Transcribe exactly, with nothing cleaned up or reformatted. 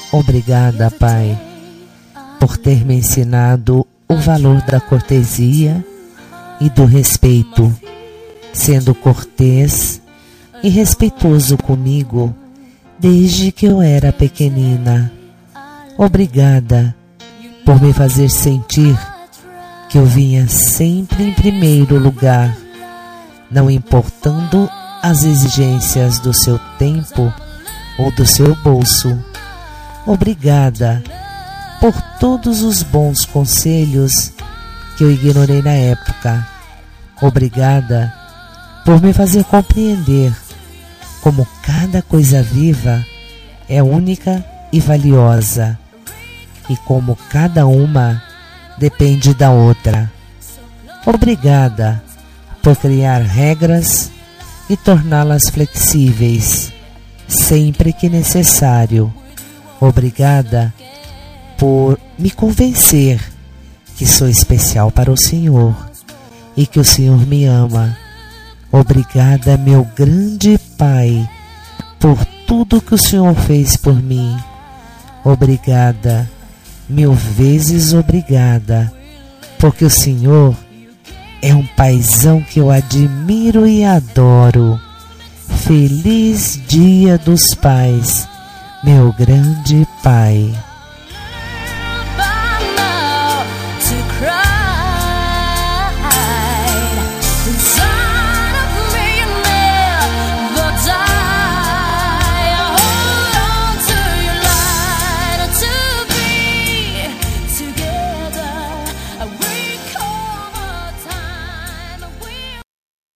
Obrigada, Pai, por ter me ensinado o valor da cortesia e do respeito, sendo cortês e respeitoso comigo desde que eu era pequenina. Obrigada por me fazer sentir que eu vinha sempre em primeiro lugar, não importando as exigências do seu tempo ou do seu bolso. Obrigada por todos os bons conselhos que eu ignorei na época. Obrigada por me fazer compreender como cada coisa viva é única e valiosa, e como cada uma depende da outra. Obrigada por criar regras e torná-las flexíveis, sempre que necessário. Obrigada por me convencer que sou especial para o Senhor e que o Senhor me ama. Obrigada, meu grande Pai, por tudo que o Senhor fez por mim. Obrigada, mil vezes obrigada, porque o Senhor é um paizão que eu admiro e adoro. Feliz Dia dos Pais, meu grande Pai.